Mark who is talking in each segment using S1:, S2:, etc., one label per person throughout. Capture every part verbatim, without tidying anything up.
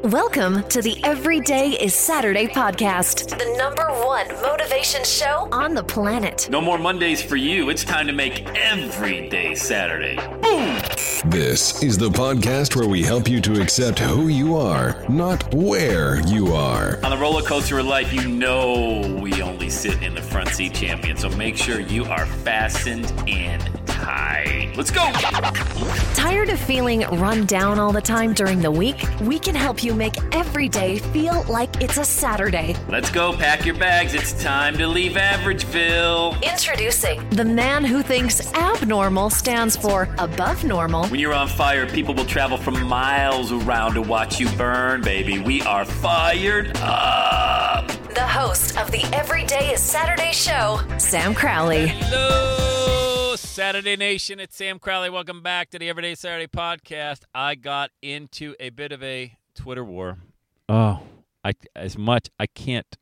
S1: Welcome to the Everyday is Saturday podcast, the number one motivation show on the planet.
S2: No more Mondays for you. It's time to make every day Saturday. Boom!
S3: This is the podcast where we help you to accept who you are, not where you are.
S2: On the roller coaster of life, you know we only sit in the front seat, champion. So make sure you are fastened and tight. Let's go!
S1: Tired of feeling run down all the time during the week? We can help you make every day feel like it's a Saturday.
S2: Let's go. Pack your bags. It's time to leave Averageville.
S1: Introducing the man who thinks abnormal stands for above normal.
S2: When you're on fire, people will travel from miles around to watch you burn, baby. We are fired up.
S1: The host of the Everyday is Saturday show, Sam Crowley.
S4: Hello, Saturday Nation. It's Sam Crowley. Welcome back to the Everyday Saturday podcast. I got into a bit of a Twitter war. Oh, I as much I can't.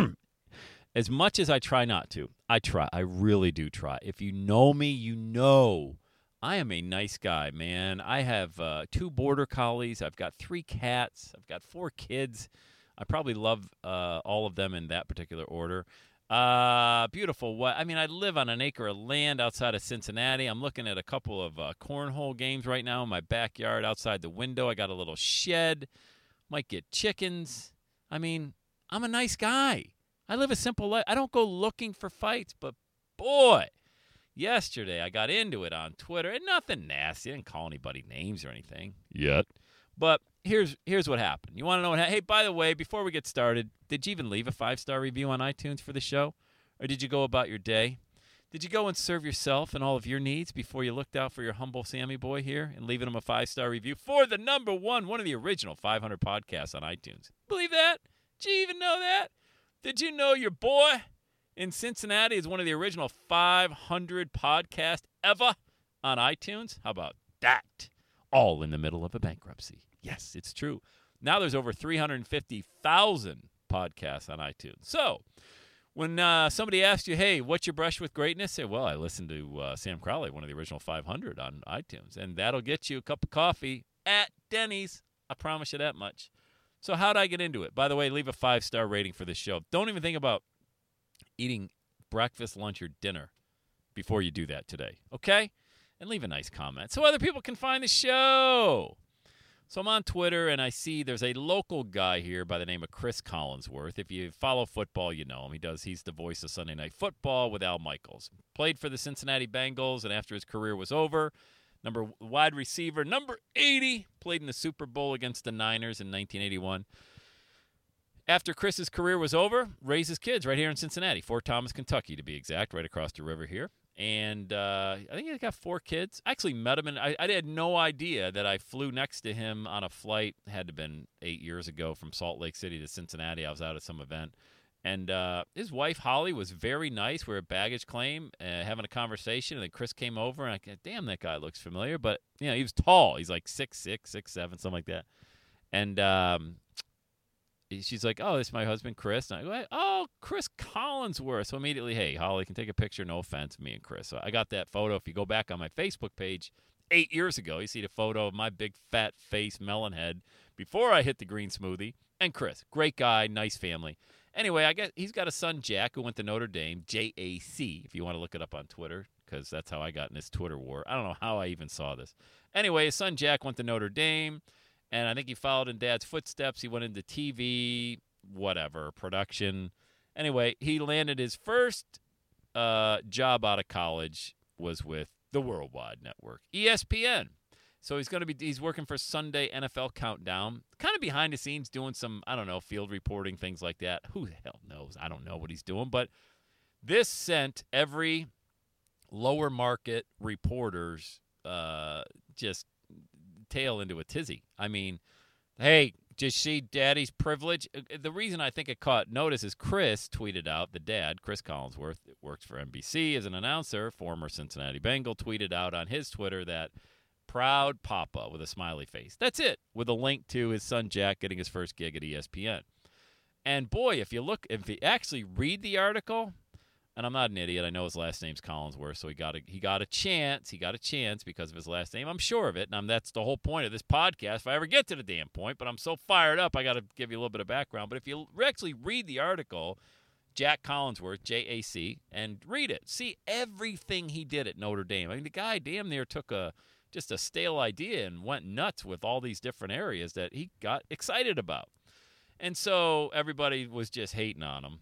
S4: As much as I try not to, I try. I really do try. If you know me, you know I am a nice guy, man. I have uh, two border collies. I've got three cats. I've got four kids. I probably love uh, all of them in that particular order. Uh, beautiful. What I mean, I live on an acre of land outside of Cincinnati. I'm looking at a couple of uh, cornhole games right now in my backyard outside the window. I got a little shed. Might get chickens. I mean, I'm a nice guy. I live a simple life. I don't go looking for fights, but boy, yesterday I got into it on Twitter, and nothing nasty. I didn't call anybody names or anything yet. But here's here's what happened. You want to know what happened? Hey, by the way, before we get started, did you even leave a five-star review on iTunes for the show? Or did you go about your day? Did you go and serve yourself and all of your needs before you looked out for your humble Sammy boy here and leaving him a five-star review for the number one, one of the original five hundred podcasts on iTunes? Believe that? Did you even know that? Did you know your boy in Cincinnati is one of the original five hundred podcasts ever on iTunes? How about that? All in the middle of a bankruptcy. Yes, it's true. Now there's over three hundred fifty thousand podcasts on iTunes. So when uh, somebody asks you, hey, what's your brush with greatness? Say, well, I listened to uh, Sam Crowley, one of the original five hundred on iTunes, and that'll get you a cup of coffee at Denny's. I promise you that much. So how'd I get into it? By the way, leave a five-star rating for this show. Don't even think about eating breakfast, lunch, or dinner before you do that today, okay? And leave a nice comment so other people can find the show. So I'm on Twitter, and I see there's a local guy here by the name of Chris Collinsworth. If you follow football, you know him. He does. He's the voice of Sunday Night Football with Al Michaels. Played for the Cincinnati Bengals, and after his career was over, number wide receiver, number eighty, played in the Super Bowl against the Niners in nineteen eighty-one. After Chris's career was over, raised his kids right here in Cincinnati, Fort Thomas, Kentucky, to be exact, right across the river here. And uh, I think he got four kids. I actually met him, and I, I had no idea that I flew next to him on a flight. It had to have been eight years ago from Salt Lake City to Cincinnati. I was out at some event. And uh, his wife, Holly, was very nice. We were at baggage claim, uh, having a conversation, and then Chris came over, and I thought, damn, that guy looks familiar. But, you know, he was tall. He's like six six, six seven, something like that. And um, she's like, oh, this is my husband, Chris. And I go, oh, Chris Collinsworth. So immediately, hey, Holly, can take a picture. No offense, me and Chris. So I got that photo. If you go back on my Facebook page eight years ago, you see the photo of my big fat face melon head before I hit the green smoothie. And Chris, great guy, nice family. Anyway, I guess he's got a son, Jack, who went to Notre Dame, J A C, if you want to look it up on Twitter, because that's how I got in this Twitter war. I don't know how I even saw this. Anyway, his son, Jack, went to Notre Dame, and I think he followed in Dad's footsteps. He went into T V, whatever, production. Anyway, he landed his first uh, job out of college was with the Worldwide Network, E S P N. So he's going to be he's working for Sunday N F L Countdown, kind of behind the scenes doing some, I don't know, field reporting, things like that. Who the hell knows? I don't know what he's doing. But this sent every lower market reporter's uh, just tail into a tizzy. I mean, hey, did you see Daddy's privilege? The reason I think it caught notice is Chris tweeted out, the dad, Chris Collinsworth, works for N B C as an announcer, former Cincinnati Bengal, tweeted out on his Twitter that proud papa with a smiley face. That's it, with a link to his son Jack getting his first gig at E S P N. And boy, if you look, if you actually read the article, And I'm not an idiot. I know his last name's Collinsworth, so he got a, he got a chance. He got a chance because of his last name. I'm sure of it, and I'm, that's the whole point of this podcast, if I ever get to the damn point. But I'm so fired up, I got to give you a little bit of background. But if you actually read the article, Jack Collinsworth, J A C, and read it. See everything he did at Notre Dame. I mean, the guy damn near took a just a stale idea and went nuts with all these different areas that he got excited about. And so everybody was just hating on him.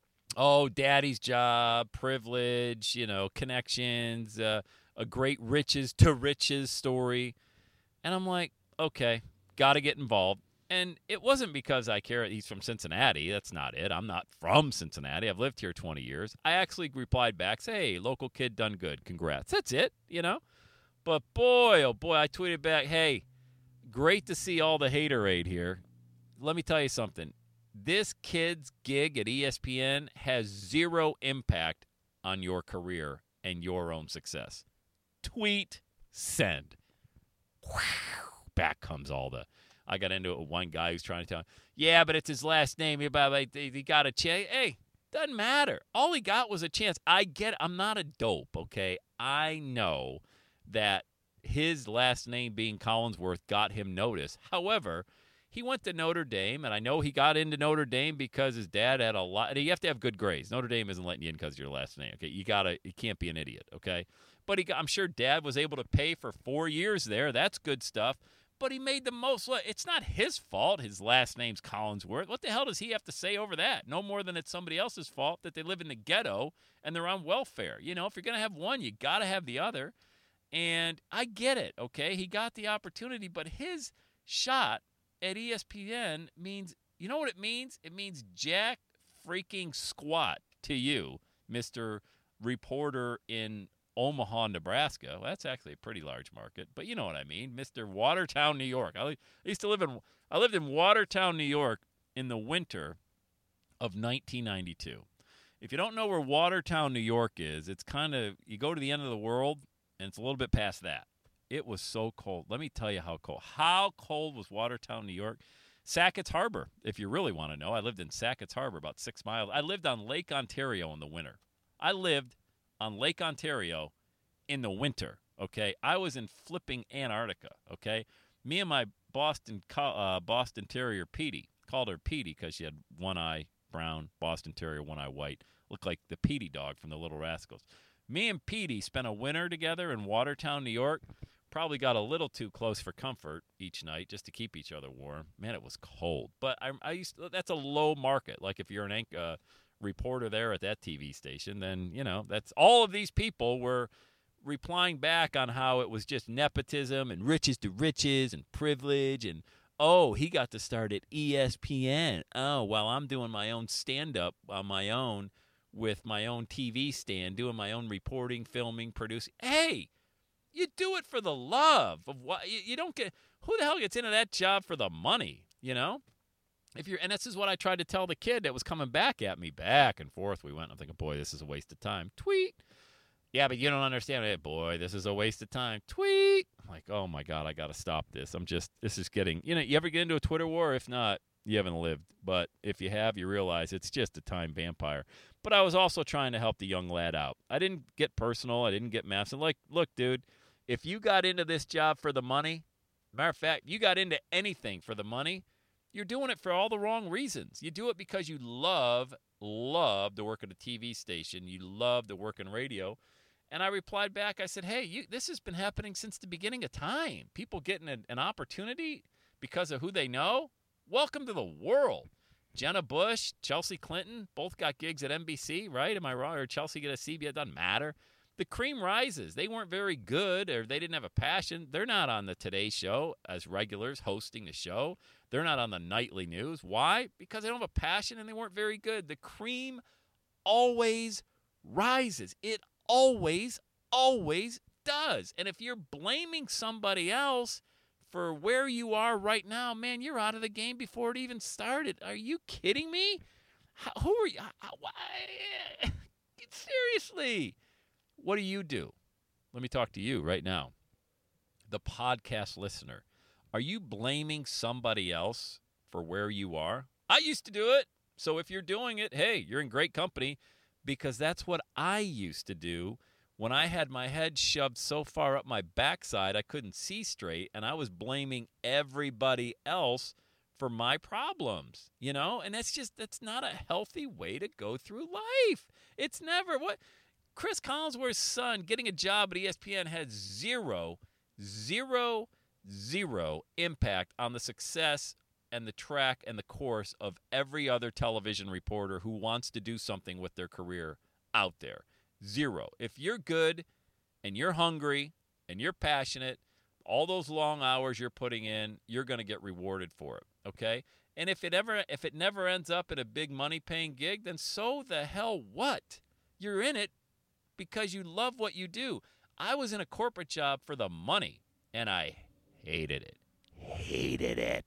S4: Oh, daddy's job, privilege, you know, connections, uh, a great riches to riches story. And I'm like, okay, got to get involved. And it wasn't because I care he's from Cincinnati. That's not it. I'm not from Cincinnati. I've lived here twenty years. I actually replied back, say, hey, local kid done good. Congrats. That's it, you know. But boy, oh boy, I tweeted back, hey, great to see all the haterade here. Let me tell you something. This kid's gig at E S P N has zero impact on your career and your own success. Tweet, send. Wow. Back comes all the... I got into it with one guy who's trying to tell me, yeah, but it's his last name. He got a chance. Hey, doesn't matter. All he got was a chance. I get it. I'm not a dope, okay? I know that his last name being Collinsworth got him notice. However, he went to Notre Dame, and I know he got into Notre Dame because his dad had a lot. You have to have good grades. Notre Dame isn't letting you in because of your last name, okay? You gotta. You can't be an idiot, okay? But he got, I'm sure dad was able to pay for four years there. That's good stuff. But he made the most. It's not his fault his last name's Collinsworth. What the hell does he have to say over that? No more than it's somebody else's fault that they live in the ghetto and they're on welfare. You know, if you're going to have one, you got to have the other. And I get it, okay? He got the opportunity, but his shot at E S P N means, you know what it means? It means jack freaking squat to you, Mister Reporter in Omaha, Nebraska. Well, that's actually a pretty large market, but you know what I mean, Mister Watertown, New York. I used to live in I lived in Watertown, New York in the winter of nineteen ninety-two. If you don't know where Watertown, New York is, it's kind of, you go to the end of the world, and it's a little bit past that. It was so cold. Let me tell you how cold. How cold was Watertown, New York? Sackett's Harbor, if you really want to know. I lived in Sackett's Harbor, about six miles. I lived on Lake Ontario in the winter. I lived on Lake Ontario in the winter, okay? I was in flipping Antarctica, okay? Me and my Boston uh, Boston Terrier, Petey, called her Petey because she had one eye brown, Boston Terrier, one eye white. Looked like the Petey dog from the Little Rascals. Me and Petey spent a winter together in Watertown, New York. Probably got a little too close for comfort each night just to keep each other warm. Man, it was cold. But I, I used to, that's a low market. Like if you're an uh, reporter there at that T V station, then, you know, that's all of these people were replying back on how it was just nepotism and riches to riches and privilege and, oh, he got to start at E S P N. Oh, well, I'm doing my own stand-up on my own with my own T V stand, doing my own reporting, filming, producing. Hey, you do it for the love of what you, you don't get. Who the hell gets into that job for the money, you know? If you're, and this is what I tried to tell the kid that was coming back at me. Back and forth we went. I'm thinking, boy, this is a waste of time. Tweet. Yeah, but you don't understand it. Boy, this is a waste of time. Tweet. I'm like, oh, my God, I got to stop this. I'm just, this is getting, you know, you ever get into a Twitter war? If not, you haven't lived. But if you have, you realize it's just a time vampire. But I was also trying to help the young lad out. I didn't get personal. I didn't get massive. Like, look, dude, if you got into this job for the money, matter of fact, you got into anything for the money, you're doing it for all the wrong reasons. You do it because you love, love to work at a T V station. You love to work in radio. And I replied back, I said, hey, you, this has been happening since the beginning of time. People getting an, an opportunity because of who they know. Welcome to the world. Jenna Bush, Chelsea Clinton, both got gigs at N B C, right? Am I wrong? Or Chelsea get a C B S, it doesn't matter. The cream rises. They weren't very good or they didn't have a passion. They're not on the Today Show as regulars hosting the show. They're not on the nightly news. Why? Because they don't have a passion and they weren't very good. The cream always rises. It always, always does. And if you're blaming somebody else for where you are right now, man, you're out of the game before it even started. Are you kidding me? How, who are you? How, why? Seriously. What do you do? Let me talk to you right now. The podcast listener. Are you blaming somebody else for where you are? I used to do it. So if you're doing it, hey, you're in great company. because that's what I used to do when I had my head shoved so far up my backside I couldn't see straight, and I was blaming everybody else for my problems, you know? And that's just, that's not a healthy way to go through life. It's never, what, Chris Collinsworth's son getting a job at E S P N had zero, zero, zero impact on the success and the track and the course of every other television reporter who wants to do something with their career out there. Zero. If you're good and you're hungry and you're passionate, all those long hours you're putting in, you're going to get rewarded for it, okay? And if it ever if it never ends up in a big money-paying gig, then so the hell what? You're in it because you love what you do. I was in a corporate job for the money, and I hated it. Hated it.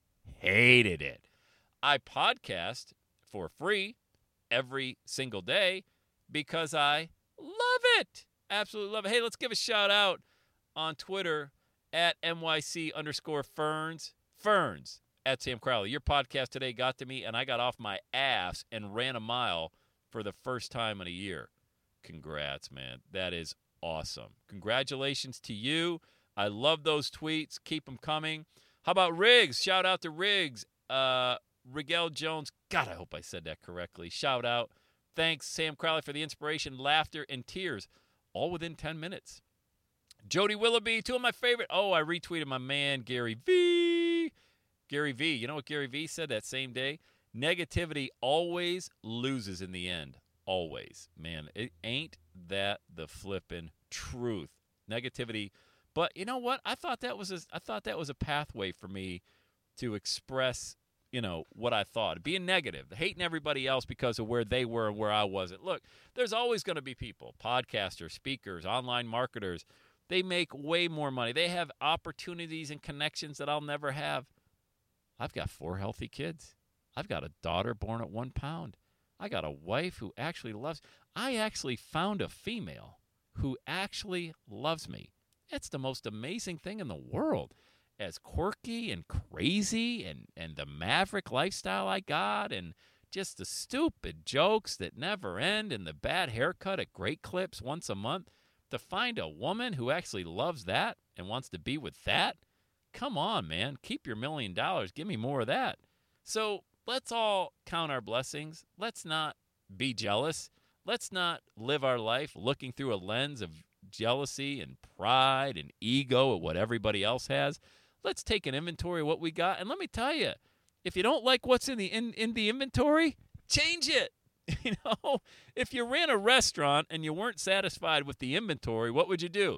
S4: Hated it. I podcast for free every single day because I love it. Absolutely love it. Hey, let's give a shout out on Twitter at N Y C underscore Ferns. Ferns at Sam Crowley. Your podcast today got to me, and I got off my ass and ran a mile for the first time in a year. Congrats, man. That is awesome. Congratulations to you. I love those tweets. Keep them coming. How about Riggs? Shout out to Riggs. Uh, Rigel Jones. God, I hope I said that correctly. Shout out. Thanks, Sam Crowley, for the inspiration, laughter, and tears, all within ten minutes. Jody Willoughby, two of my favorite. Oh, I retweeted my man, Gary V. Gary V. You know what Gary V said that same day? Negativity always loses in the end. Always. Man, it ain't that the flippin' truth. Negativity. But you know what? I thought that was a, I thought that was a pathway for me to express, you know, what I thought. Being negative, hating everybody else because of where they were and where I wasn't. Look, there's always going to be people, podcasters, speakers, online marketers. They make way more money. They have opportunities and connections that I'll never have. I've got four healthy kids. I've got a daughter born at one pound. I got a wife who actually loves. I actually found a female who actually loves me. It's the most amazing thing in the world. As quirky and crazy and, and the maverick lifestyle I got and just the stupid jokes that never end and the bad haircut at Great Clips once a month, to find a woman who actually loves that and wants to be with that, come on, man. Keep your million dollars. Give me more of that. So let's all count our blessings. Let's not be jealous. Let's not live our life looking through a lens of jealousy and pride and ego at what everybody else has. Let's take an inventory of what we got. And let me tell you, if you don't like what's in the in, in the inventory, change it. You know, if you ran a restaurant and you weren't satisfied with the inventory, what would you do?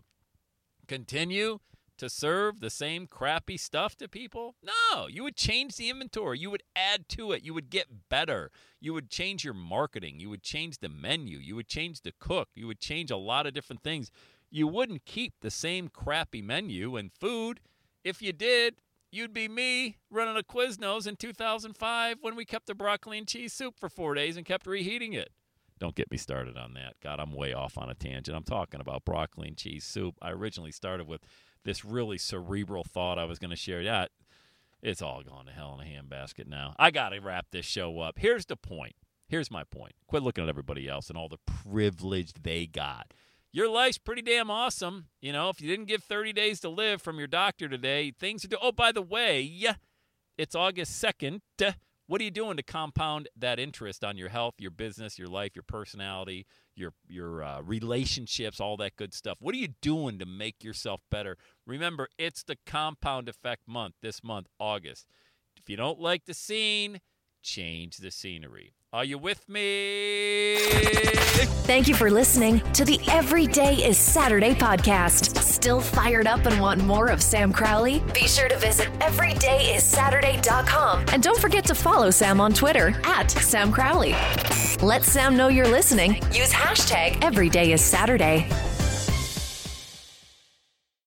S4: Continue to serve the same crappy stuff to people? No, you would change the inventory. You would add to it. You would get better. You would change your marketing. You would change the menu. You would change the cook. You would change a lot of different things. You wouldn't keep the same crappy menu and food. If you did, you'd be me running a Quiznos in two thousand five when we kept the broccoli and cheese soup for four days and kept reheating it. Don't get me started on that. God, I'm way off on a tangent. I'm talking about broccoli and cheese soup. I originally started with this really cerebral thought I was going to share. Yeah, it's all gone to hell in a handbasket now. I got to wrap this show up. Here's the point. Here's my point. Quit looking at everybody else and all the privilege they got. Your life's pretty damn awesome. You know, if you didn't give thirty days to live from your doctor today, things are doing. Oh, by the way, it's August second. What are you doing to compound that interest on your health, your business, your life, your personality, your your uh, relationships, all that good stuff? What are you doing to make yourself better? Remember, it's the compound effect month this month, August. If you don't like the scene, change the scenery. Are you with me?
S1: Thank you for listening to the Every Day is Saturday podcast. Still fired up and want more of Sam Crowley? Be sure to visit every day is saturday dot com. And don't forget to follow Sam on Twitter at Sam Crowley. Let Sam know you're listening. Use hashtag Every Day is Saturday.